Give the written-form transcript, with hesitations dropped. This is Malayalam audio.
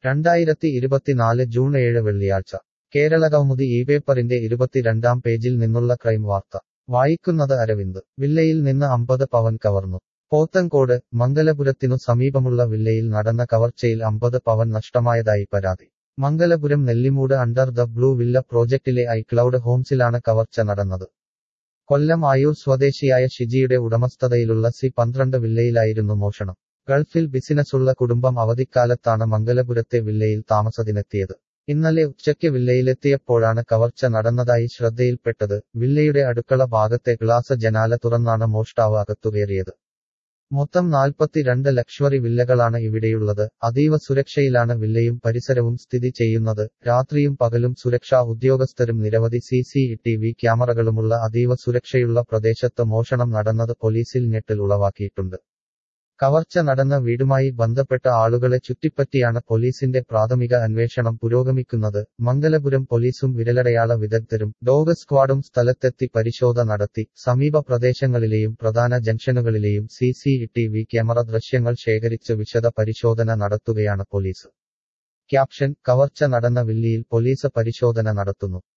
2024 ജൂൺ 7 വെള്ളിയാഴ്ച കേരളകൗമുദി ഈ പേപ്പറിന്റെ 22-ാം പേജിൽ നിന്നുള്ള ക്രൈം വാർത്ത വായിക്കുന്നത് അരവിന്ദ് വില്ലയിൽ നിന്ന് 50 പവൻ കവർന്നു പോത്തൻകോട് മംഗലപുരത്തിനു സമീപമുള്ള വില്ലയിൽ നടന്ന കവർച്ചയിൽ 50 പവൻ നഷ്ടമായതായി പരാതി Mangalapuram Nellimoodu under the blue villa പ്രോജക്റ്റിലെ ഐക്ലൗഡ് ഹോംസിലാണ് കവർച്ച നടന്നത് കൊല്ലം ആയൂർ സ്വദേശിയായ ഷിജിയുടെ ഉടമസ്ഥതയിലുള്ള C12 വില്ലയിലായിരുന്നു മോഷണം ഗൾഫിൽ ബിസിനസ്സുള്ള കുടുംബം അവധിക്കാലത്താണ് മംഗലപുരത്തെ വില്ലയിൽ താമസത്തിനെത്തിയത് ഇന്നലെ ഉച്ചയ്ക്ക് വില്ലയിലെത്തിയപ്പോഴാണ് കവർച്ച നടന്നതായി ശ്രദ്ധയിൽപ്പെട്ടത് വില്ലയുടെ അടുക്കള ഭാഗത്തെ ഗ്ലാസ് ജനാല തുറന്നാണ് മോഷ്ടാവ് അകത്തുകയറിയത് മൊത്തം 42 ലക്ഷറി വില്ലകളാണ് ഇവിടെയുള്ളത് അതീവ സുരക്ഷയിലാണ് വില്ലയും പരിസരവും സ്ഥിതി ചെയ്യുന്നത് രാത്രിയും പകലും സുരക്ഷാ ഉദ്യോഗസ്ഥരും നിരവധി CCTV ക്യാമറകളുമുള്ള അതീവ സുരക്ഷയുള്ള പ്രദേശത്ത് മോഷണം നടന്നത് പോലീസിൽ ഞെട്ടൽ ഉളവാക്കിയിട്ടുണ്ട് കവർച്ച നടന്ന വീടുമായി ബന്ധപ്പെട്ട ആളുകളെ ചുറ്റിപ്പറ്റിയാണ് പോലീസിന്റെ പ്രാഥമിക അന്വേഷണം പുരോഗമിക്കുന്നത് മംഗലപുരം പോലീസും വിരലടയാള വിദഗ്ധരും ഡോഗ് സ്ക്വാഡും സ്ഥലത്തെത്തി പരിശോധന നടത്തി സമീപ പ്രദേശങ്ങളിലെയും പ്രധാന ജംഗ്ഷനുകളിലെയും CCTV ക്യാമറ ദൃശ്യങ്ങൾ ശേഖരിച്ച് വിശദ പരിശോധന നടത്തുകയാണ് പോലീസ് ക്യാപ്ഷൻ കവർച്ച നടന്ന വില്ലയിൽ പോലീസ് പരിശോധന നടത്തുന്നു